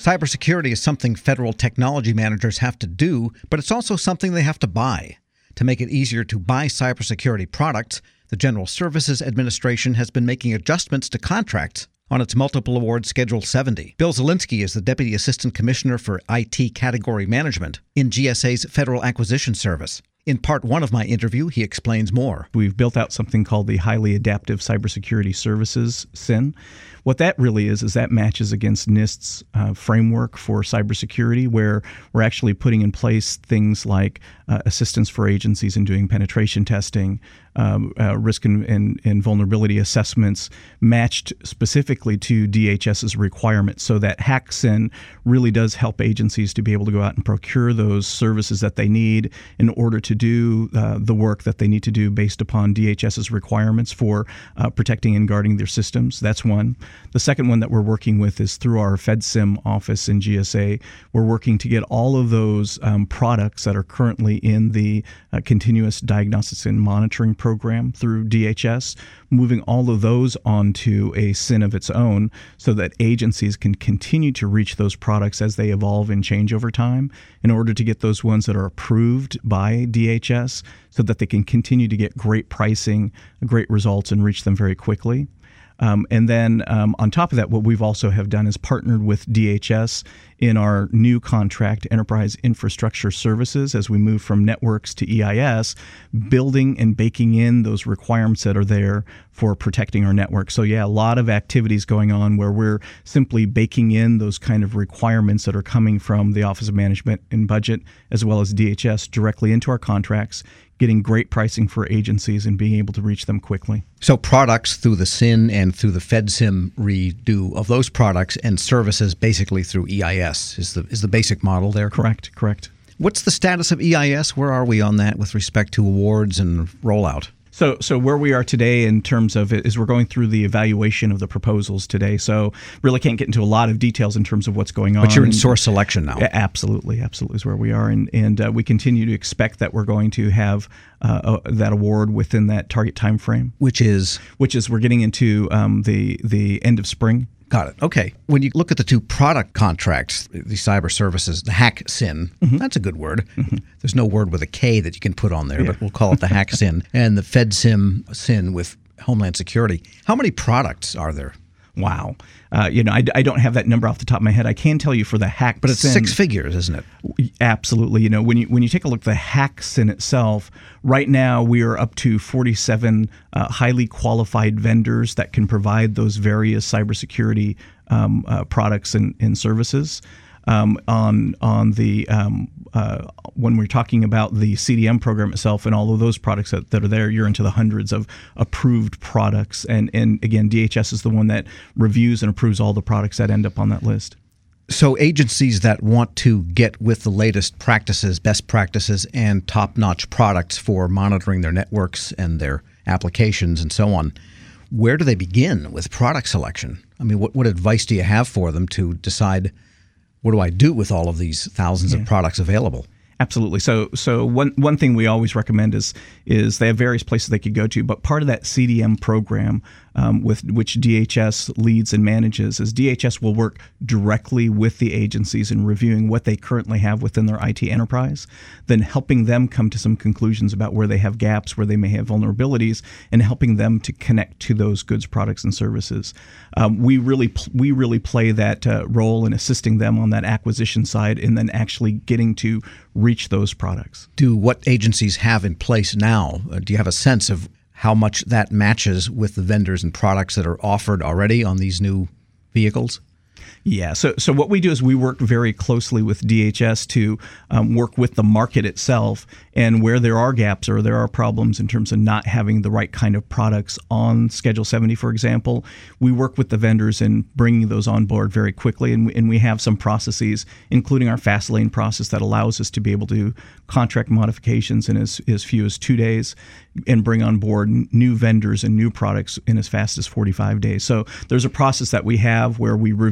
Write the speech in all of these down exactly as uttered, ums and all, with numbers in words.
Cybersecurity is something federal technology managers have to do, but it's also something they have to buy. To make it easier to buy cybersecurity products, the General Services Administration has been making adjustments to contracts on its multiple award Schedule seventy. Bill Zielinski is the Deputy Assistant Commissioner for I T Category Management in G S A's Federal Acquisition Service. In part one of my interview, he explains more. We've built out something called the Highly Adaptive Cybersecurity Services, S I N. What that really is, is that matches against NIST's uh, framework for cybersecurity, where we're actually putting in place things like uh, assistance for agencies in doing penetration testing, um, uh, risk and, and, and vulnerability assessments matched specifically to DHS's requirements. So that Hack S I N really does help agencies to be able to go out and procure those services that they need in order to do uh, the work that they need to do based upon DHS's requirements for uh, protecting and guarding their systems. That's one. The second one that we're working with is through our FedSim office in G S A. We're working to get all of those um, products that are currently in the uh, Continuous Diagnostics and Monitoring Program through D H S, moving all of those onto a S I N of its own so that agencies can continue to reach those products as they evolve and change over time in order to get those ones that are approved by D H S so that they can continue to get great pricing, great results, and reach them very quickly. Um, and then um, on top of that, what we've also have done is partnered with D H S in our new contract, Enterprise Infrastructure Services, as we move from networks to E I S, building and baking in those requirements that are there for protecting our network. So yeah, a lot of activities going on where we're simply baking in those kind of requirements that are coming from the Office of Management and Budget, as well as D H S, directly into our contracts, getting great pricing for agencies and being able to reach them quickly. So products through the S I N and through the FedSim redo of those products, and services basically through E I S is the is the basic model there? Correct, correct. What's the status of E I S? Where are we on that with respect to awards and rollout? So so where we are today in terms of it is we're going through the evaluation of the proposals today. So really can't get into a lot of details in terms of what's going on. But you're in source selection now. Absolutely, absolutely is where we are. And, and uh, we continue to expect that we're going to have uh, uh, that award within that target time frame. Which is? Which is we're getting into um, the, the end of spring. Got it. Okay. When you look at the two product contracts, the cyber services, the Hack S I N, mm-hmm. that's a good word. Mm-hmm. There's no word with a K that you can put on there, yeah. but we'll call it the Hack S I N, and the FedSim S I N with Homeland Security. How many products are there? Wow. Uh, you know, I, I don't have that number off the top of my head. I can tell you for the Hack But it's S I N, six figures, isn't it? Absolutely. You know, when you when you take a look at the Hack S I N itself, right now we are up to forty-seven uh, highly qualified vendors that can provide those various cybersecurity um, uh, products and, and services. Um, on on the um, uh, when we're talking about the C D M program itself and all of those products that, that are there, you're into the hundreds of approved products. And, and again, D H S is the one that reviews and approves all the products that end up on that list. So agencies that want to get with the latest practices, best practices, and top-notch products for monitoring their networks and their applications and so on, where do they begin with product selection? I mean, what, what advice do you have for them to decide, what do I do with all of these thousands yeah. of products available? Absolutely. So, so one one thing we always recommend is is they have various places they could go to, but part of that C D M program um, with which D H S leads and manages is D H S will work directly with the agencies in reviewing what they currently have within their I T enterprise, then helping them come to some conclusions about where they have gaps, where they may have vulnerabilities, and helping them to connect to those goods, products, and services. Um, we really we really play that uh, role in assisting them on that acquisition side, and then actually getting to reach those products. Do what agencies have in place now, uh, do you have a sense of how much that matches with the vendors and products that are offered already on these new vehicles? Yeah, so so what we do is we work very closely with D H S to um, work with the market itself, and where there are gaps or there are problems in terms of not having the right kind of products on Schedule seventy, for example, we work with the vendors in bringing those on board very quickly, and we, and we have some processes, including our fast lane process that allows us to be able to do contract modifications in as, as few as two days and bring on board new vendors and new products in as fast as forty-five days. So there's a process that we have where we review joint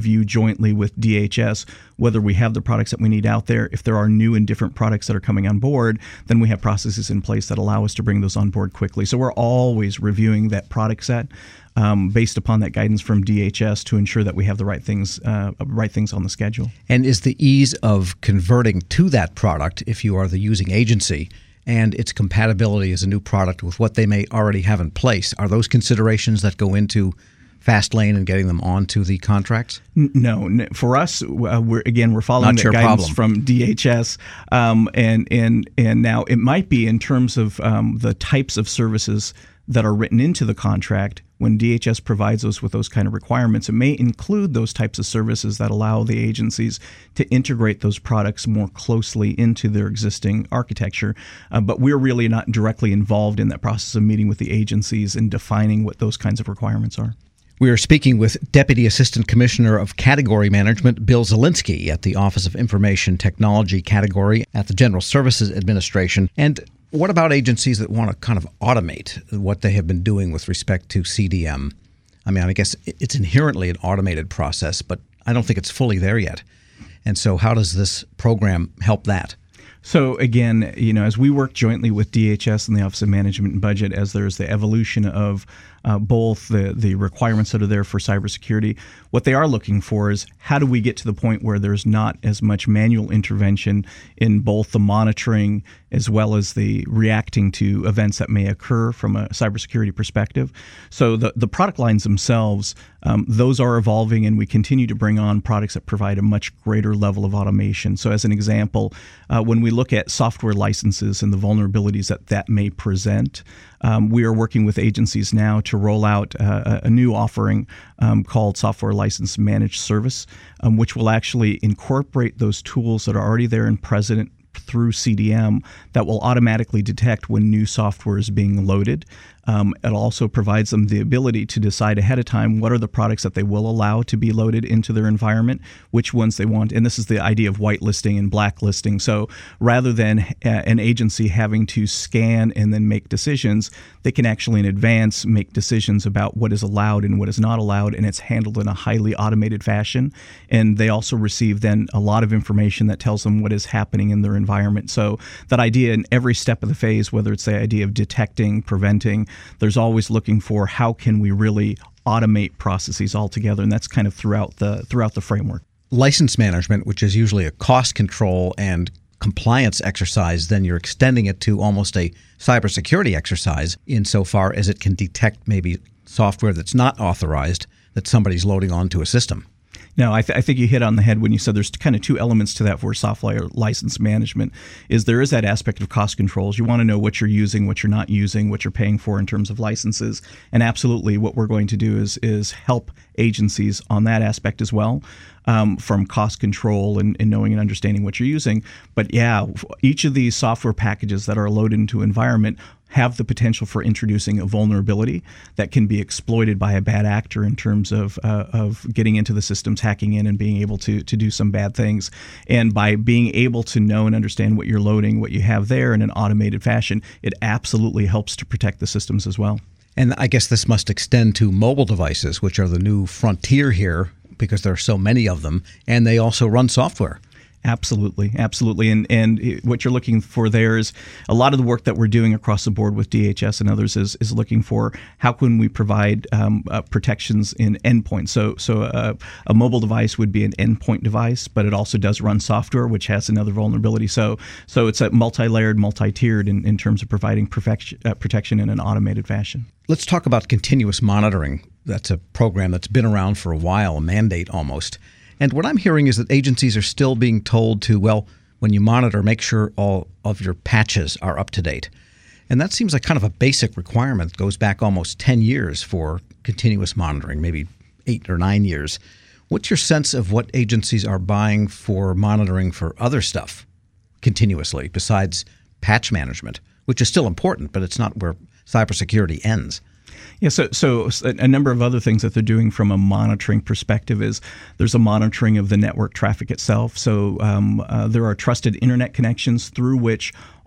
jointly with D H S whether we have the products that we need out there. If there are new and different products that are coming on board, then we have processes in place that allow us to bring those on board quickly. So we're always reviewing that product set um, based upon that guidance from D H S to ensure that we have the right things, uh, right things on the schedule. And is the ease of converting to that product, if you are the using agency, and its compatibility as a new product with what they may already have in place, are those considerations that go into Fastlane and getting them onto the contracts? No, no. For us, uh, we're again we're following the guidance problem. from D H S, um, and and and now it might be in terms of um, the types of services that are written into the contract. When D H S provides us with those kind of requirements, it may include those types of services that allow the agencies to integrate those products more closely into their existing architecture. Uh, but we're really not directly involved in that process of meeting with the agencies and defining what those kinds of requirements are. We are speaking with Deputy Assistant Commissioner of Category Management, Bill Zielinski, at the Office of Information Technology Category at the General Services Administration. And what about agencies that want to kind of automate what they have been doing with respect to C D M? I mean, I guess it's inherently an automated process, but I don't think it's fully there yet. And so how does this program help that? So again, you know, as we work jointly with D H S and the Office of Management and Budget, as there's the evolution of uh, both the, the requirements that are there for cybersecurity, what they are looking for is how do we get to the point where there's not as much manual intervention in both the monitoring as well as the reacting to events that may occur from a cybersecurity perspective. So the, the product lines themselves, um, those are evolving, and we continue to bring on products that provide a much greater level of automation. So as an example, uh, when we look at software licenses and the vulnerabilities that that may present, um, we are working with agencies now to roll out uh, a new offering um, called Software License Managed Service, um, which will actually incorporate those tools that are already there and present through C D M that will automatically detect when new software is being loaded. Um, it also provides them the ability to decide ahead of time what are the products that they will allow to be loaded into their environment, which ones they want. And this is the idea of whitelisting and blacklisting. So rather than uh, an agency having to scan and then make decisions, they can actually in advance make decisions about what is allowed and what is not allowed, and it's handled in a highly automated fashion. And they also receive then a lot of information that tells them what is happening in their environment. So that idea in every step of the phase, whether it's the idea of detecting, preventing, there's always looking for how can we really automate processes altogether, and that's kind of throughout the throughout the framework. License management, which is usually a cost control and compliance exercise, then you're extending it to almost a cybersecurity exercise insofar as it can detect maybe software that's not authorized that somebody's loading onto a system. No, I, th- I think you hit on the head when you said there's kind of two elements to that for software license management. Is there is that aspect of cost controls. You want to know what you're using, what you're not using, what you're paying for in terms of licenses. And absolutely what we're going to do is is help agencies on that aspect as well, um, from cost control and, and knowing and understanding what you're using. But yeah, each of these software packages that are loaded into an environment have the potential for introducing a vulnerability that can be exploited by a bad actor in terms of uh, of getting into the systems, hacking in, and being able to to do some bad things. And by being able to know and understand what you're loading, what you have there in an automated fashion, it absolutely helps to protect the systems as well. And I guess this must extend to mobile devices, which are the new frontier here because there are so many of them, and they also run software. Absolutely, absolutely. And and what you're looking for there is a lot of the work that we're doing across the board with D H S and others is is looking for how can we provide um, uh, protections in endpoints. So so uh, a mobile device would be an endpoint device, but it also does run software, which has another vulnerability. So so it's a multi-layered, multi-tiered in, in terms of providing perfection, uh, protection in an automated fashion. Let's talk about continuous monitoring. That's a program that's been around for a while, a mandate almost. And what I'm hearing is that agencies are still being told to, well, when you monitor, make sure all of your patches are up to date. And that seems like kind of a basic requirement. It goes back almost ten years for continuous monitoring, maybe eight or nine years. What's your sense of what agencies are buying for monitoring for other stuff continuously besides patch management, which is still important, but it's not where cybersecurity ends? Yeah, so so a number of other things that they're doing from a monitoring perspective is there's a monitoring of the network traffic itself. So um, uh, there are trusted internet connections through which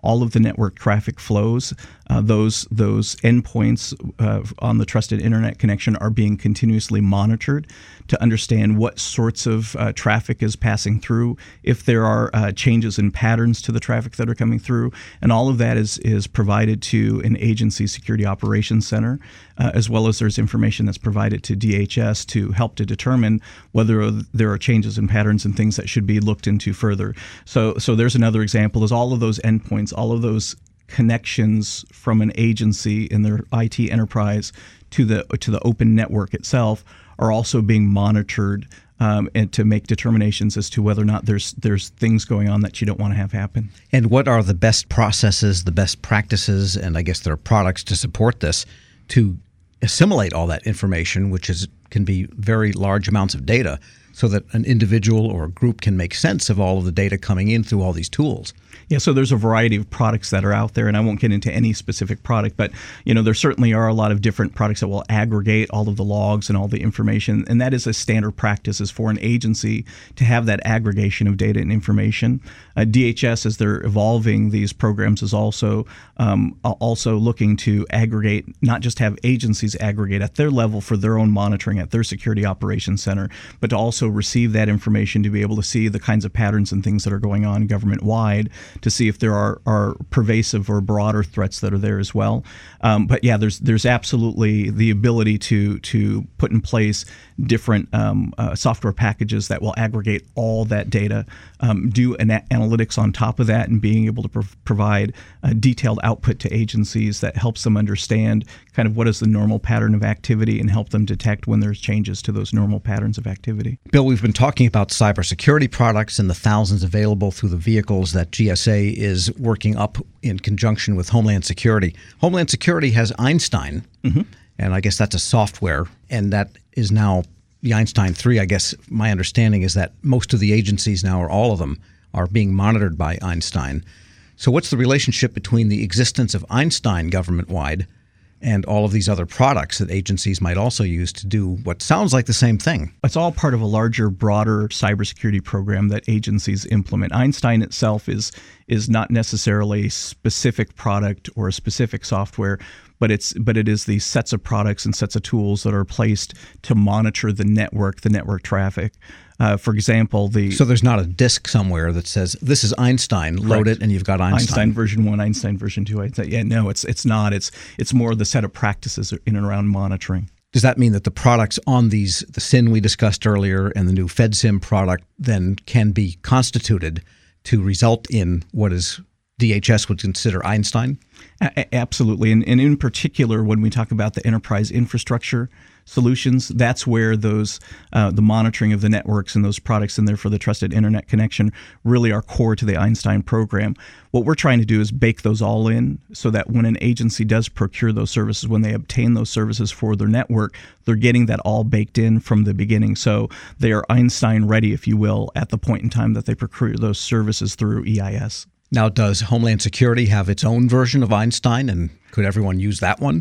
all of the network traffic flows. Uh, those those endpoints uh, on the trusted internet connection are being continuously monitored to understand what sorts of uh, traffic is passing through, if there are uh, changes in patterns to the traffic that are coming through, and all of that is is provided to an agency security operations center, uh, as well as there's information that's provided to D H S to help to determine whether there are changes in patterns and things that should be looked into further. So so there's another example. Is all of those endpoints, all of those connections from an agency in their I T enterprise to the to the open network itself are also being monitored um, and to make determinations as to whether or not there's there's things going on that you don't want to have happen. And what are the best processes, the best practices, and I guess there are products to support this to assimilate all that information, which is can be very large amounts of data, so that an individual or a group can make sense of all of the data coming in through all these tools? Yeah, so there's a variety of products that are out there, and I won't get into any specific product, but you know there certainly are a lot of different products that will aggregate all of the logs and all the information, and that is a standard practice is for an agency to have that aggregation of data and information. Uh, D H S, as they're evolving these programs, is also um, also looking to aggregate, not just have agencies aggregate at their level for their own monitoring at their security operations center, but to also receive that information to be able to see the kinds of patterns and things that are going on government-wide, to see if there are, are pervasive or broader threats that are there as well. Um, but yeah, there's there's absolutely the ability to to put in place different um, uh, software packages that will aggregate all that data, um, do an a- analytics on top of that, and being able to pro- provide a detailed output to agencies that helps them understand kind of what is the normal pattern of activity and help them detect when there's changes to those normal patterns of activity. Bill, we've been talking about cybersecurity products and the thousands available through the vehicles that G S A is working up in conjunction with Homeland Security. Homeland Security has Einstein, mm-hmm. and I guess that's a software, and that is now the Einstein three. I guess my understanding is that most of the agencies now, or all of them, are being monitored by Einstein. So what's the relationship between the existence of Einstein government-wide and all of these other products that agencies might also use to do what sounds like the same thing? It's all part of a larger, broader cybersecurity program that agencies implement. Einstein itself is is not necessarily a specific product or a specific software, but it's but it is these sets of products and sets of tools that are placed to monitor the network, the network traffic. Uh, for example, the so there's not a disk somewhere that says this is Einstein. Load correct. It, and you've got Einstein. Einstein version one, Einstein version two. I yeah, no, it's it's not. It's it's more the set of practices in and around monitoring. Does that mean that the products on these, the S I N we discussed earlier and the new FedSIM product, then can be constituted to result in what is D H S would consider Einstein? A- absolutely. And, and in particular, when we talk about the enterprise infrastructure solutions, that's where those uh, the monitoring of the networks and those products in there for the trusted internet connection really are core to the Einstein program. What we're trying to do is bake those all in so that when an agency does procure those services, when they obtain those services for their network, they're getting that all baked in from the beginning. So they are Einstein ready, if you will, at the point in time that they procure those services through E I S. Now, does Homeland Security have its own version of Einstein, and could everyone use that one?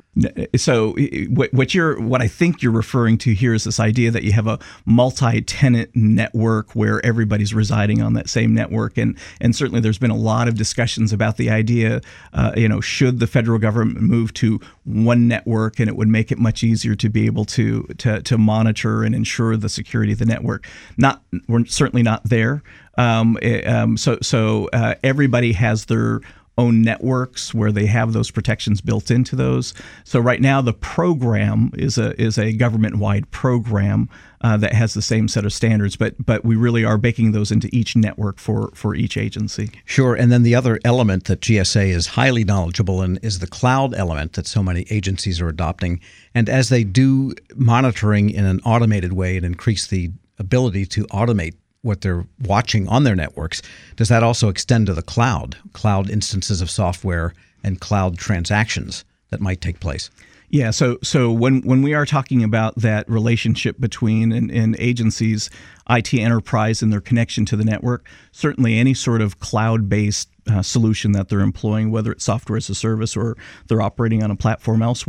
So what you're, what I think you're referring to here is this idea that you have a multi-tenant network where everybody's residing on that same network, and and certainly there's been a lot of discussions about the idea, uh, you know, should the federal government move to one network, and it would make it much easier to be able to to to monitor and ensure the security of the network. Not, we're certainly not there. Um, um, so so uh, everybody has their own networks where they have those protections built into those. So right now the program is a is a government-wide program uh, that has the same set of standards, but but we really are baking those into each network for, for each agency. Sure, and then the other element that G S A is highly knowledgeable in is the cloud element that so many agencies are adopting. And as they do monitoring in an automated way and increase the ability to automate what they're watching on their networks, does that also extend to the cloud, cloud instances of software and cloud transactions that might take place? Yeah, so so when, when we are talking about that relationship between an, an agency's I T enterprise and their connection to the network, certainly any sort of cloud-based uh, solution that they're employing, whether it's software as a service or they're operating on a platform elsewhere,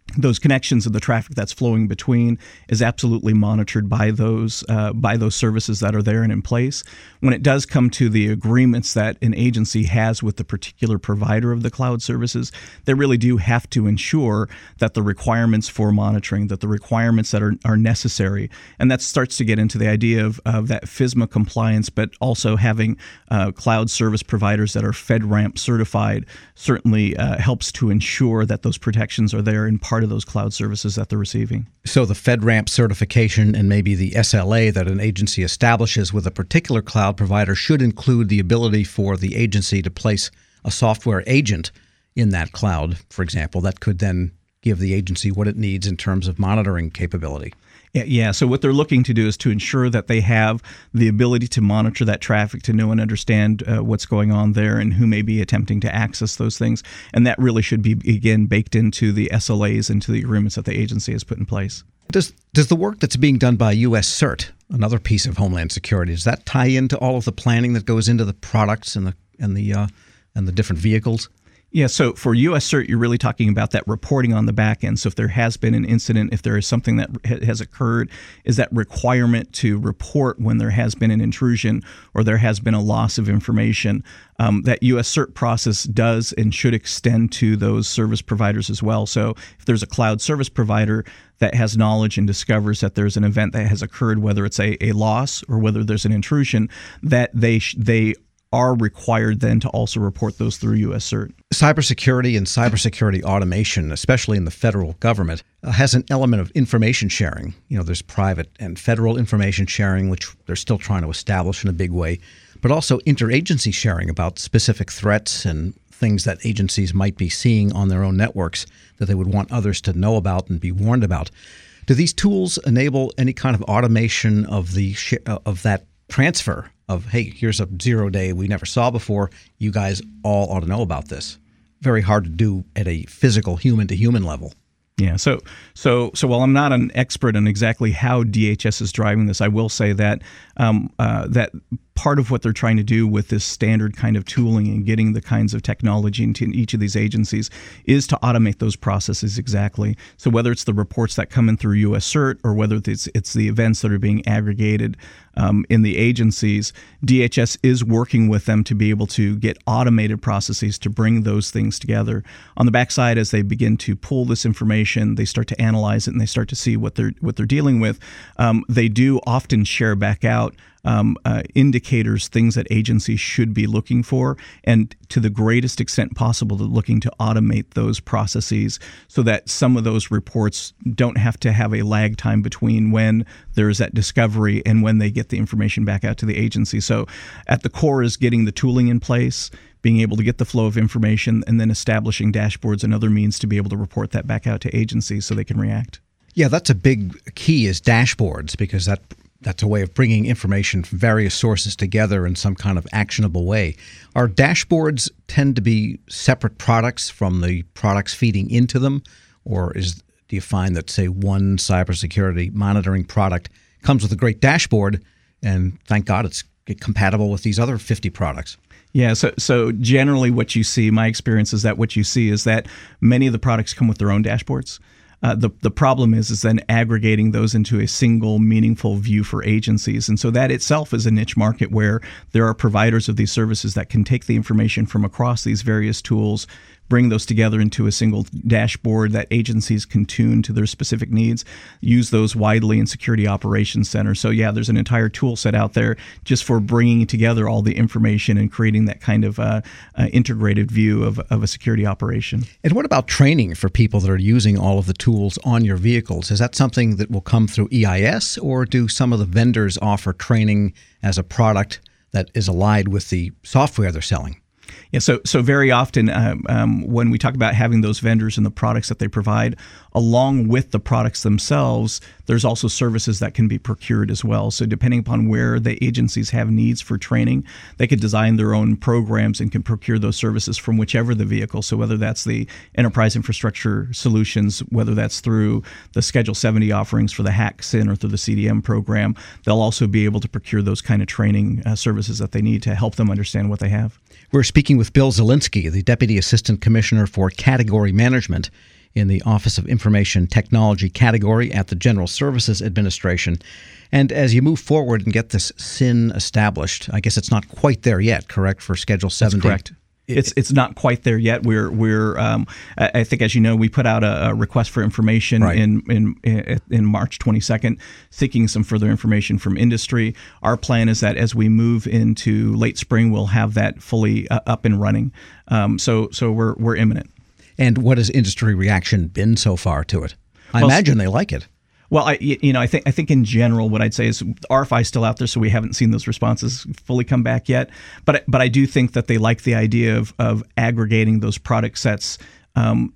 those connections of the traffic that's flowing between is absolutely monitored by those uh, by those services that are there and in place. When it does come to the agreements that an agency has with the particular provider of the cloud services, they really do have to ensure that the requirements for monitoring, that the requirements that are, are necessary, and that starts to get into the idea of, of that FISMA compliance, but also having uh, cloud service providers that are FedRAMP certified certainly uh, helps to ensure that those protections are there in part of those cloud services that they're receiving. So the FedRAMP certification and maybe the S L A that an agency establishes with a particular cloud provider should include the ability for the agency to place a software agent in that cloud, for example, that could then give the agency what it needs in terms of monitoring capability. Yeah, so what they're looking to do is to ensure that they have the ability to monitor that traffic, to know and understand uh, what's going on there and who may be attempting to access those things. And that really should be, again, baked into the S L As, into the agreements that the agency has put in place. Does does the work that's being done by U S CERT, another piece of Homeland Security, does that tie into all of the planning that goes into the products and the and the uh, and the different vehicles? Yeah, so for U S CERT, you're really talking about that reporting on the back end. So if there has been an incident, if there is something that ha- has occurred, is that requirement to report when there has been an intrusion or there has been a loss of information. Um, that U S CERT process does and should extend to those service providers as well. So if there's a cloud service provider that has knowledge and discovers that there's an event that has occurred, whether it's a, a loss or whether there's an intrusion, that they sh- they are required then to also report those through U S CERT. Cybersecurity and cybersecurity automation, especially in the federal government, uh, has an element of information sharing. You know, there's private and federal information sharing, which they're still trying to establish in a big way, but also interagency sharing about specific threats and things that agencies might be seeing on their own networks that they would want others to know about and be warned about. Do these tools enable any kind of automation of the sh- of that transfer of, hey, here's a zero day we never saw before, you guys all ought to know about this? Very hard to do at a physical human-to-human level. Yeah, so so so while I'm not an expert on exactly how D H S is driving this, I will say that um, uh, that part of what they're trying to do with this standard kind of tooling and getting the kinds of technology into each of these agencies is to automate those processes exactly. So whether it's the reports that come in through U S CERT or whether it's it's the events that are being aggregated um, in the agencies, D H S is working with them to be able to get automated processes to bring those things together. On the backside, as they begin to pull this information, they start to analyze it and they start to see what they're what they're dealing with. Um, they do often share back out Um, uh, indicators, things that agencies should be looking for, and to the greatest extent possible, they're looking to automate those processes so that some of those reports don't have to have a lag time between when there's that discovery and when they get the information back out to the agency. So at the core is getting the tooling in place, being able to get the flow of information, and then establishing dashboards and other means to be able to report that back out to agencies so they can react. Yeah, that's a big key, is dashboards, because that That's a way of bringing information from various sources together in some kind of actionable way. Our dashboards tend to be separate products from the products feeding into them, or is do you find that, say, one cybersecurity monitoring product comes with a great dashboard, and thank God it's compatible with these other fifty products? Yeah, so so generally what you see, my experience is that what you see is that many of the products come with their own dashboards. Uh, the the problem is is then aggregating those into a single meaningful view for agencies. And so that itself is a niche market where there are providers of these services that can take the information from across these various tools, bring those together into a single dashboard that agencies can tune to their specific needs, use those widely in security operations centers. So yeah, there's an entire tool set out there just for bringing together all the information and creating that kind of uh, uh, integrated view of, of a security operation. And what about training for people that are using all of the tools on your vehicles? Is that something that will come through E I S, or do some of the vendors offer training as a product that is allied with the software they're selling? Yeah, so so very often um, um, when we talk about having those vendors and the products that they provide, along with the products themselves, there's also services that can be procured as well. So depending upon where the agencies have needs for training, they could design their own programs and can procure those services from whichever the vehicle. So whether that's the enterprise infrastructure solutions, whether that's through the Schedule seventy offerings for the HAC S I N or through the C D M program, they'll also be able to procure those kind of training uh, services that they need to help them understand what they have. We're speaking with Bill Zielinski, the Deputy Assistant Commissioner for Category Management in the Office of Information Technology category at the General Services Administration. And as you move forward and get this S I N established, I guess it's not quite there yet, correct, for Schedule seventy? That's correct. It's it's not quite there yet. We're we're um, I think, as you know, we put out a, a request for information right. in in in March twenty-second, seeking some further information from industry. Our plan is that as we move into late spring, we'll have that fully uh, up and running. Um, so so we're we're imminent. And what has industry reaction been so far to it? I well, imagine they like it. Well, I you know I think I think in general what I'd say is R F I is still out there, so we haven't seen those responses fully come back yet. But but I do think that they like the idea of of aggregating those product sets um,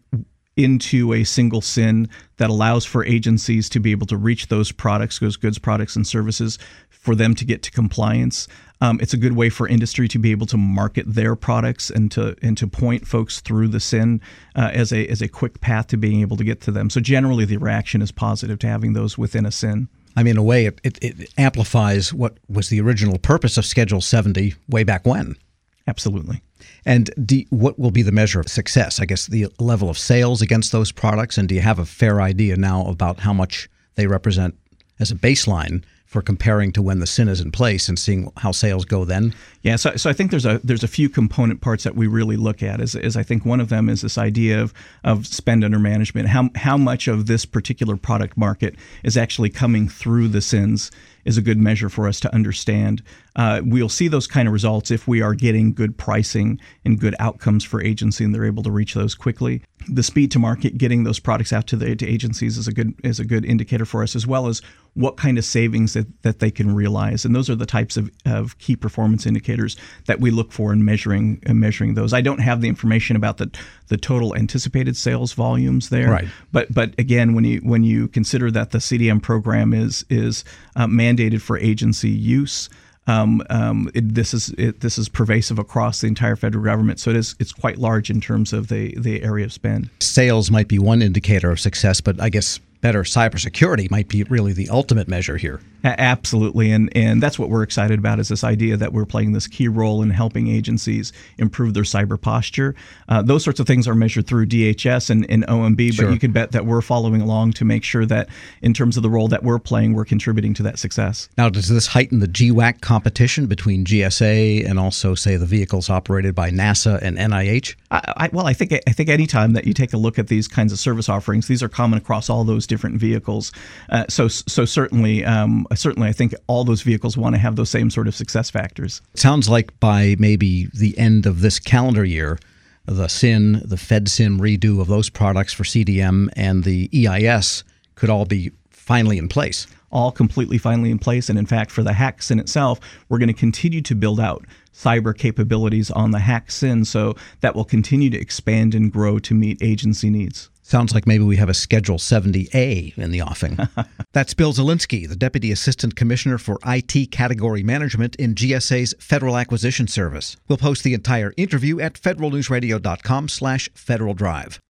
into a single S I N that allows for agencies to be able to reach those products, those goods, products, and services, for them to get to compliance. Um, it's a good way for industry to be able to market their products and to and to point folks through the S I N uh, as a as a quick path to being able to get to them. So generally, the reaction is positive to having those within a S I N. I mean, in a way, it, it, it amplifies what was the original purpose of Schedule seventy way back when. Absolutely. And do, what will be the measure of success? I guess the level of sales against those products, and do you have a fair idea now about how much they represent as a baseline for comparing to when the S I N is in place and seeing how sales go then? Yeah, so so I think there's a there's a few component parts that we really look at. Is, is I think one of them is this idea of of spend under management. How how much of this particular product market is actually coming through the S I Ns is a good measure for us to understand. Uh, we'll see those kind of results if we are getting good pricing and good outcomes for agency, and they're able to reach those quickly. The speed to market, getting those products out to the to agencies is a good is a good indicator for us, as well as what kind of savings that, that they can realize. And those are the types of, of key performance indicators that we look for in measuring in measuring those. I don't have the information about the the total anticipated sales volumes there. Right. But but again, when you when you consider that the C D M program is is uh, mandated for agency use, Um, um, it, this is it, this is pervasive across the entire federal government, so it is it's quite large in terms of the the area of spend. Sales might be one indicator of success, but I guess better cybersecurity might be really the ultimate measure here. A- absolutely, and and that's what we're excited about, is this idea that we're playing this key role in helping agencies improve their cyber posture. Uh, those sorts of things are measured through D H S and, and O M B, Sure. but you can bet that we're following along to make sure that in terms of the role that we're playing, we're contributing to that success. Now, does this heighten the G WAC competition between G S A and also, say, the vehicles operated by NASA and N I H? I, I, well, I think I think any time that you take a look at these kinds of service offerings, these are common across all those different vehicles. Uh, so so certainly, um, certainly, I think all those vehicles want to have those same sort of success factors. It sounds like by maybe the end of this calendar year, the S I N, the FedSIM redo of those products for C D M, and the E I S could all be finally in place. All completely finally in place. And in fact, for the H A C S I N itself, we're going to continue to build out cyber capabilities on the H A C S I N, so that will continue to expand and grow to meet agency needs. Sounds like maybe we have a Schedule seventy A in the offing. That's Bill Zielinski, the Deputy Assistant Commissioner for I T Category Management in G S A's Federal Acquisition Service. We'll post the entire interview at federal news radio dot com slash Federal Drive.